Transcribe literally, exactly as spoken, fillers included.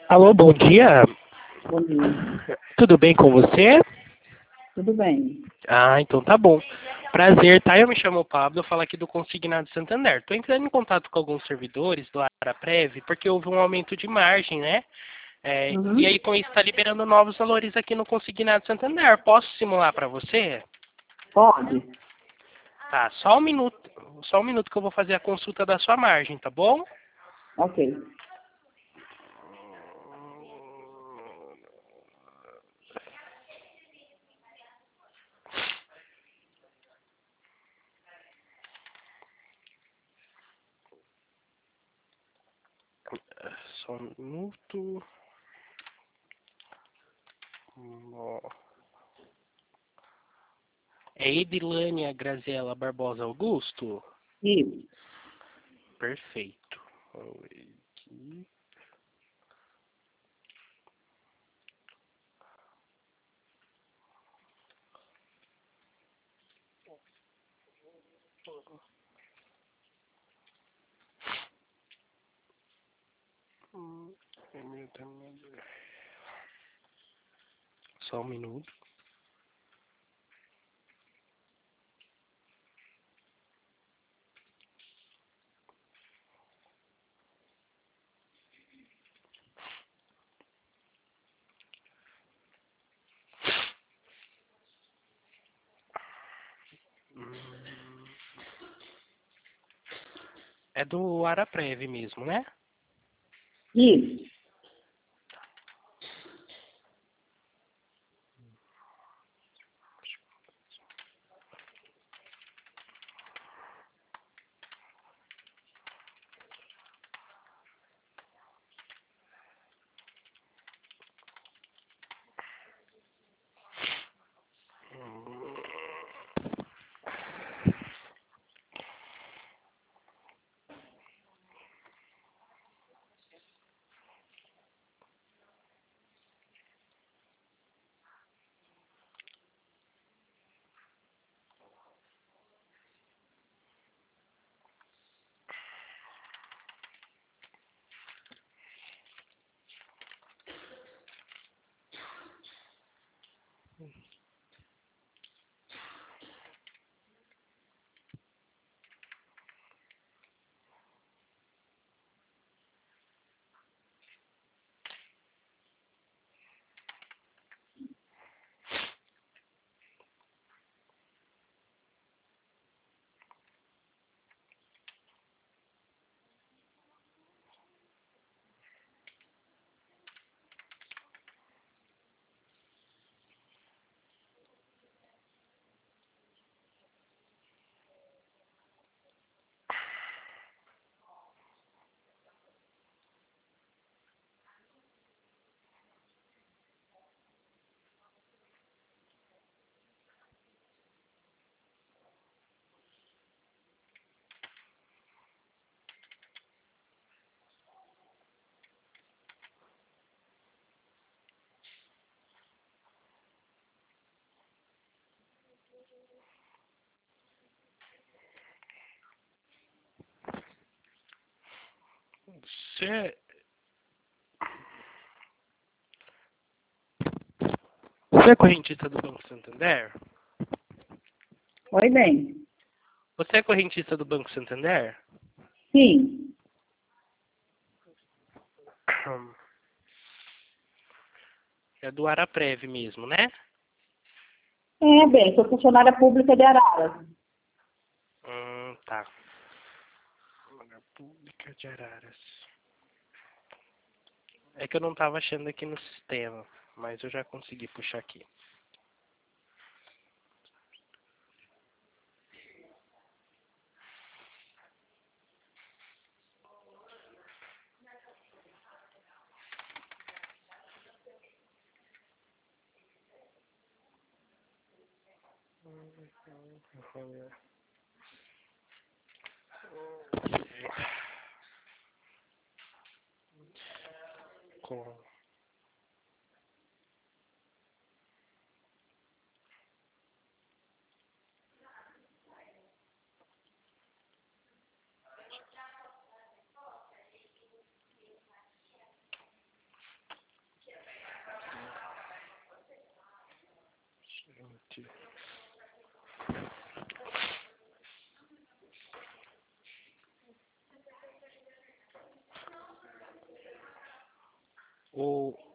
Alô, bom dia. Bom dia. Tudo bem com você? Tudo bem. Ah, então tá bom. Prazer, tá? Eu me chamo Pablo, eu falo aqui do Consignado Santander. Tô entrando em contato com alguns servidores do Araprev, porque houve um aumento de margem, né? É, e Uhum. aí com isso está liberando novos valores aqui no Consignado Santander. Posso simular para você? Pode? Tá, só um minuto. Só um minuto que eu vou fazer a consulta da sua margem, tá bom? Ok. Só um minuto. Ó. É Edilânia Graziela Barbosa Augusto? Isso. Perfeito. Vamos ver aqui. Hum, Só um minuto. Hum, É do Araprev mesmo, né? Isso. Você, você é correntista do Banco Santander? Oi, bem. Você é correntista do Banco Santander? Sim. Hum, É do Araprev mesmo, né? É, bem, sou funcionária pública de Araras. Hum, tá. Pública de Araras. É que eu não tava achando aqui no sistema, mas eu já consegui puxar aqui. Com pode. O